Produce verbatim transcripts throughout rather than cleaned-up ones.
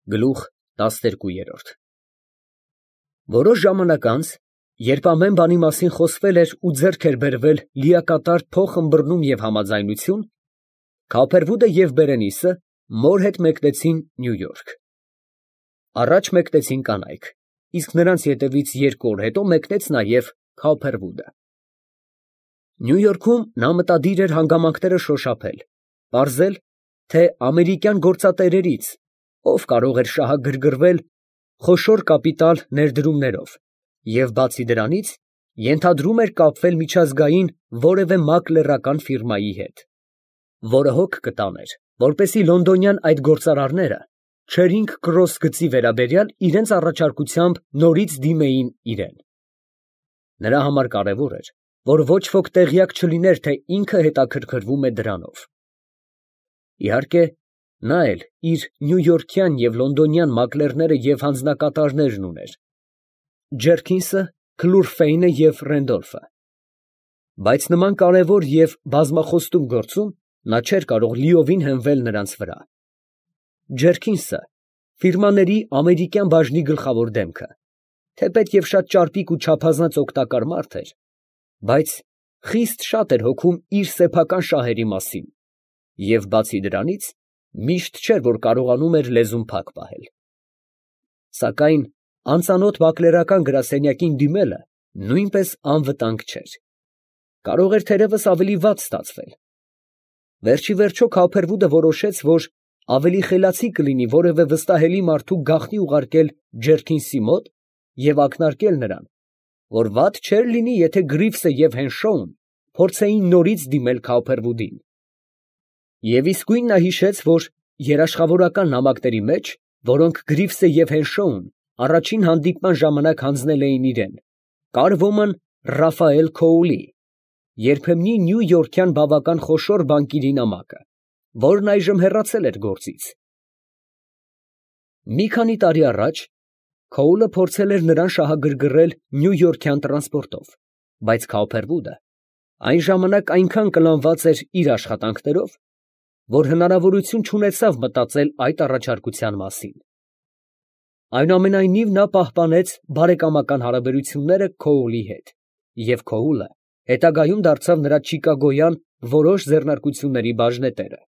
Գլուխ տասներկու։ Որոշ ժամանակ անց, երբ ամեն բանի մասին խոսվել էր ու ձեռք էր բերվել լիակատար փոխըմբռնում և համաձայնություն, Քոփերվուդը և Բերենիսը մոր հետ մեկնեցին Նյու Յորք։ Առաջ մեկնեցին կանայք, իսկ նրանց ետևից երկու օր հետո մեկնեց նաև Քոփերվուդը։ Նյու Յորքում նա մտադիր էր հանգամանքները շոշափել, պարզել, թե ամերիկյան գործատերերից ով կարող էր շահագրգռվել խոշոր կապիտալ ներդրումներով և, բացի դրանից, ենթադրում էր կապվել միջազգային որևէ մակլերական ֆիրմայի հետ, որը հոգ կտաներ, որպեսզի լոնդոնյան այդ գործարարները Չերինգ Քրոս գծի վերաբերյալ իրենց առաջարկությամբ նորից դիմեին իրան։ Նրա համար կարևոր էր, որ ոչ ոք տեղյակ չլիներ, թե ինքը հետաքրքրվում է դրանով։ Իհարկե, նա էլ իր նյույորքյան և լոնդոնյան մակլերները և հանձնակատարներն ուներ. Ջերքինսը, Քլուրֆեյնը և Ռենդոլֆը։ Բայց նման կարևոր և բազմախոստում գործում նա չէր կարող լիովին հենվել նրանց վրա։ Ջերքինսը ֆիրմաների ամերիկյան բաժնի գլխավոր դեմքը, թեպետ և շատ ճարպիկ ու չափազանց օգտակար մարդ էր, բայց խիստ շատ էր հոգում իր սեփական շահերի մասին և, բացի դրանից, միշտ չէր, որ կարողանում էր լեզուն փակ պահել։ Սակայն անծանոթ մակլերական գրասենյակին դիմելը նույնպես անվտանգ չէր. կարող էր թերևս ավելի վատ ստացվել։ Վերջիվերջո Քոփերվուդը որոշեց, որ ավելի խելացի կլինի որևէ վստահելի մարդու գաղտնի ուղարկել Ջերքինսի մոտ և ակնարկել նրան, որ վատ չէր լինի, եթե Գրիվսը և Հենշոուն փորձեին նորից դիմել Քոփերվուդին։ Եվ իսկույն նա հիշեց, որ երաշխավորական նամակների մեջ, որոնք Գրիվսը և Հենշոուն առաջին հանդիպման ժամանակ հանձնել էին իրան, կար ոմն Ռաֆայել Քոուլի, երբեմնի նյույորքյան բավական խոշոր բանկիրի նամակը, որն այժմ հեռացել էր գործից։ Մի քանի տարի առաջ Քոուլը փորձել էր նրան շահագրգռել նյույորքյան տրանսպորտով, բայց Քոփերվուդը այն ժամանակ այնքան կլանված էր իր աշխատանքներով, որ հնարավորություն չունեցավ մտածել այդ առաջարկության մասին։ Այնուամենայնիվ նա պահպանեց բարեկամական հարաբերությունները Քոուլի հետ, և Քոուլը հետագայում դարձավ նրա չիկագոյան որոշ ձեռնարկությունների բաժնետերը։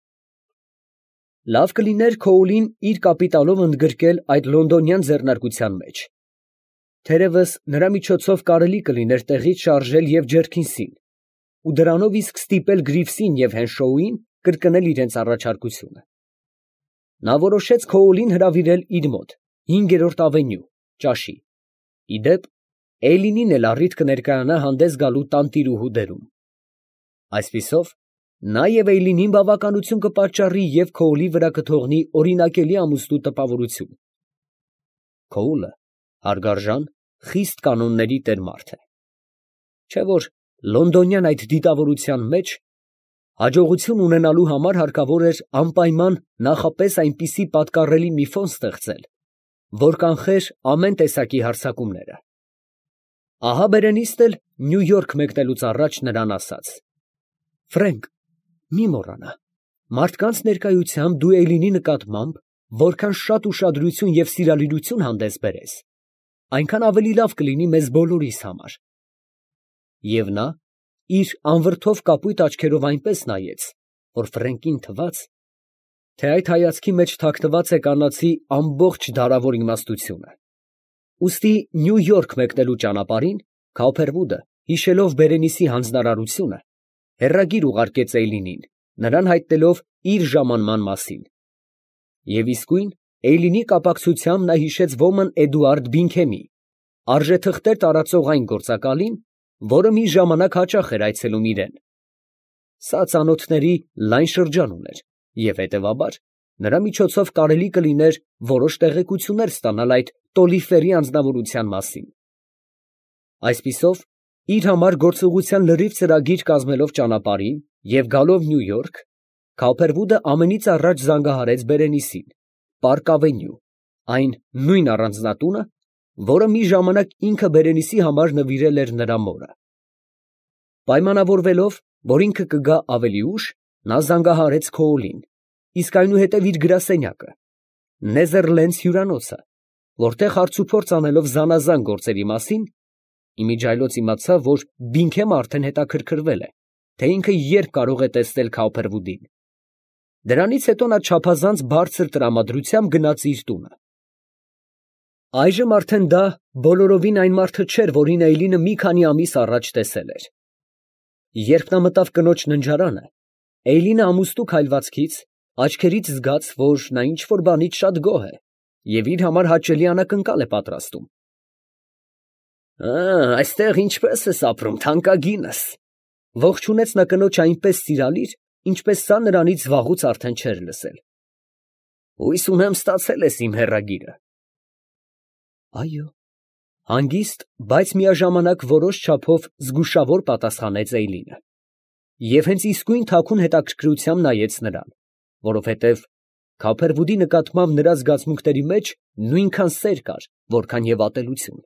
Լավ կլիներ Քոուլին իր կապիտալով ընդգրկել այդ լոնդոնյան ձեռնարկության մեջ։ Թերևս նրա միջոցով կարելի կլիներ տեղից շարժել և Ջերքինսին ու դրանով իսկ ստիպել Գրիվսին և Հենշոուին կրկնել իրենց առաջարկությունը։ Նա որոշեց Քոուլին հրավիրել իր մոտ, հինգերորդ ավենյու, ճաշի։ Ի դեպ, Էյլինին էլ առիթ կներկայանա հանդես գալու տանտիրուհու դերում։ Այսպիսով, նա և Էյլինին բավականություն կպատճառի և Քոուլի վրա կթողնի օրինակելի ամուսնու տպավորություն։ Քոուլը հարգարժան, խիստ կանոնների տեր մարդ է, չէ՞ որ լոնդոնյան այդ դիտավորության մեջ հաջողություն ունենալու համար հարկավոր էր անպայման նախապես այնպիսի պատկառելի մի ֆոն ստեղծել, որ կանխեր ամեն տեսակի հարձակումները։ Ահա Բերենիսն էլ Նյու Յորք մեկնելուց առաջ նրան ասաց. «Ֆրենկ, մի մոռանա, մարդկանց ներկայությամբ դու Էյլինի նկատմամբ որքան շատ ուշադրություն և սիրալիրություն հանդես բերես, այնքան ավելի լավ կլինի մեզ բոլորիս համար»։ Եվ նա իր անվրդով կապույտ աչքերով այնպես նայեց, որ Ֆրենկին թվաց, թե այդ հայացքի մեջ թաքնված է կանացի ամբողջ դարավոր իմաստությունը։ Ուստի Նյու Յորք մեկնելու ճանապարհին Քոփերվուդը, հիշելով Բերենիսի հանձնարարությունը, հեռագիր ուղարկեց Էյլինին, նրան հայտնելով իր ժամանման մասին։ Եվ իսկույն Էյլինի կապակցությամբ նա հիշեց ոմն Էդուարդ Բինքհեմի, արժեթղթեր տարածող այն գործակալին, որը մի ժամանակ հաճախ էր այցելում իրան։ Սա ծանոթների լայն շրջան ուներ և, հետևաբար, նրա միջոցով կարելի կլիներ որոշ տեղեկություններ ստանալ այդ Տոլիֆերի անձնավորության մասին։ Այսպիսով, իր համար գործողության լրիվ ծրագիր կազմելով ճանապարհին և գալով Նյու Յորք, Քոփերվուդը ամենից առաջ զանգահարեց Բերենիսին, Պարկ Ավենյու, այն նույն առանձնատունը, որը մի ժամանակ ինքը Բերենիսի համար նվիրել էր նրա մորը։ Պայմանավորվելով, որ ինքը կգա ավելի ուշ, նա զանգահարեց Քոուլին, իսկ այնուհետև իր գրասենյակը, Նեզերլենդ հյուրանոցը, որտեղ հարցուփորձ անելով զանազան գործերի մասին, իմիջայլոց իմացավ, որ Բինքեմը արդեն հետաքրքրվել է, թե ինքը երբ կարող է տեսնել Քաուփերվուդին։ Դրանից հետո նա չափազանց բարձր տրամադրությամբ գնաց իր տունը։ Այժմ արդեն դա բոլորովին այն մարդը չէր, որին Էյլինը մի քանի ամիս առաջ տեսել էր։ Երբ նա մտավ կնոջ ննջարանը, Էյլինը ամուստու քայլվածքից, աչքերից զգաց, որ նա ինչ֊որ բանից շատ գոհ է և իր համար հաճելի անակնկալ է պատրաստում։ «Ա, այստեղ ինչպես ես ապրում, թանկագինս», ողջունեց նա կնոջ այնպես սիրալիր, ինչպես սա նրանից վաղուց արդեն չէր լսել։ «Հույս ունեմ ստացել ես իմ հեռագիրը»։ Այո, հանգիստ, բայց միաժամանակ որոշ չափով զգուշավոր պատասխանեց Էյլինը, և հենց իսկույն թաքուն հետաքրքրությամբ նայեց նրան, որովհետև Քաուփերվուդի նկատմամբ նրա զգացմունքների մեջ նույնքան սեր կար, որքան և ատելություն։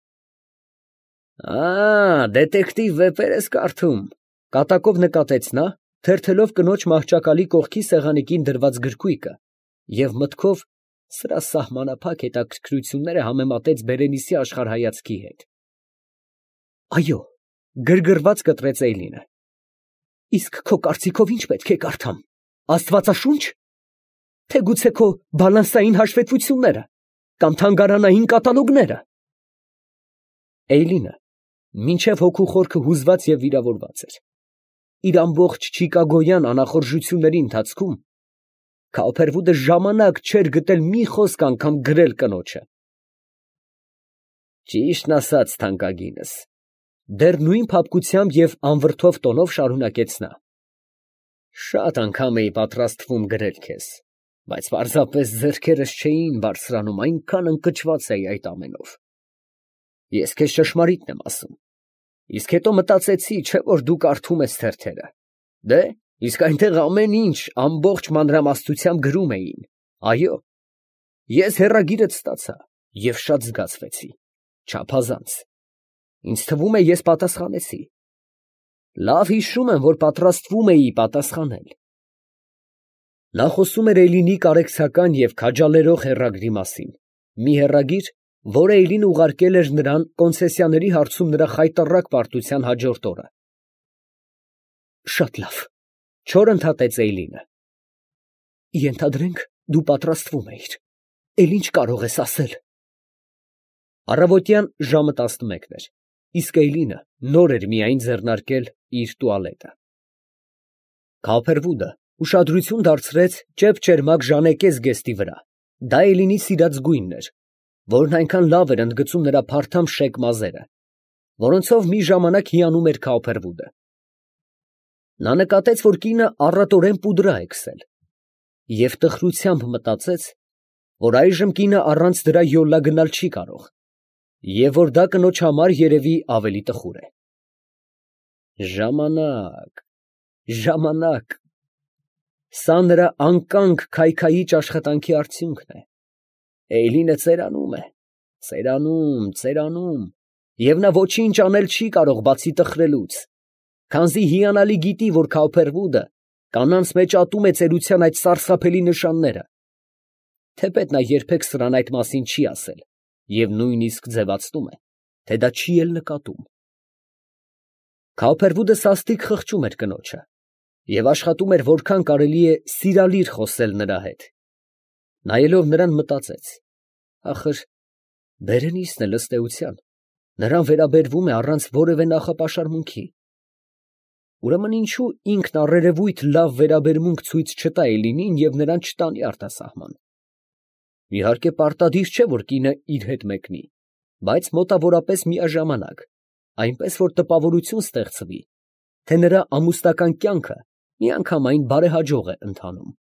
«Ա, դետեկտիվ վեպեր ես կարդում», կատակով նկատեց նա, թերթելով կնոջ մահճակալի կողքի սեղանիկին դրված գրքույկը և մտքով սրա սահմանափակ հետաքրքրությունները համեմատեց Բերենիսի աշխարհայացքի հետ։ «Այո», գրգռված կտրեց Էյլինը։ «Իսկ քո կարծիքով ի՞նչ պետք է կարդամ, աստվածաշո՞ւնչ, թե գուցե քո բալանսային հաշվետվությունները կամ թանգարանային կատալոգները»։ Էյլինը մինչև հոգու խորքը հուզված և վիրավորված էր։ Իր ամբողջ չիկագոյան անախորժությունների ընթացքում Քաուփերվուդը ժամանակ չէր գտել մի խոսք անգամ գրել կնոջը։ «Ճիշտն ասած, թանկագինս», դեռ նույն փափկությամբ և անվրդով տոնով շարունակեց նա, «շատ անգամ էի պատրաստվում գրել քեզ, բայց պարզապես ձեռքերս չէին բարձրանում, այնքան ընկճված էի այդ ամենով։ Ես քեզ ճշմարիտն եմ ասում, իսկ հետո մտածեցի, չէ՞ որ դու կարդում ես թերթերը, դե, իսկ այնտեղ ամեն ինչ ամբողջ մանրամասնությամբ գրում էին։ Այո, ես հեռագիրդ ստացա և շատ զգացվեցի, չափազանց։ Ինձ թվում է, ես պատասխանեցի։ Լավ հիշում եմ, որ պատրաստվում էի պատասխանել»։ Նա խոսում էր Էյլինի կարեկցական և քաջալերող հեռագրի մասին, մի հեռագիր, որը Էյլինը ուղարկել էր նրան կոնցեսիաների հարցում նրա խայտառակ պարտության հաջորդ օրը։ «Շատ լավ», չոր ընդհատեց Էյլինը։ «Ենթադրենք, դու պատրաստվում էիր, էլ ի՞նչ կարող ես ասել»։ Առավոտյան ժամը տասնմեկն էր, իսկ Էյլինը նոր էր միայն ձեռնարկել իր տուալետը։ Քաուփերվուդը ուշադրություն դարձրեց ճեպ֊ճերմակ ժանեկե զգեստի վրա, դա Էյլինի սիրած գույնն էր, որն այնքան լավ էր ընդգծում նրա փարթամ շեկ մազերը, որոնցով մի ժամանակ հիանում էր Քաուփերվուդը։ Նա նկատեց, որ կինը առատորեն պուդրա է քսել, և տխրությամբ մտածեց, որ այժմ կինը առանց դրա յոլա գնալ չի կարող, և որ դա կնոջ համար երևի ավելի տխուր է։ Ժամանակ… ժամանակ… Սա նրա անկանգ քայքայիչ աշխատանքի արդյունքն է։ Էյլինը ծերանում է, ծերանում, ծերանում, և նա ոչինչ անել չի կարող, բացի տխրելուց, քանզի հիանալի գիտի, որ Քաուփերվուդը կանանց մեջ ատում է ծերության այդ սարսափելի նշանները, թեպետ նա երբեք սրան այդ մասին չի ասել և նույնիսկ ձևացնում է, թե դա չի էլ նկատում։ Քաուփերվուդը սաստիկ խղճում էր կնոջը և աշխատում էր որքան կարելի է սիրալիր խոսել նրա հետ։ Նայելով նրան մտածեց. ախր Բերենիսն էլ ըստ էության նրան վերաբերվում է առանց որևէ նախապաշարմունքի։ Ուրեմն ինչո՞ւ ինքն առերևույթ լավ վերաբերմունք ցույց չտա Էյլինին և նրան չտանի արտասահման։ Իհարկե պարտադիր չէ, որ կինը իր հետ մեկնի, բայց մոտավորապես միաժամանակ, այնպես որ տպավորություն ստեղծվի, թե նրա ամուսնական կյանքը միանգամայն բարեհաջող է ընթանում։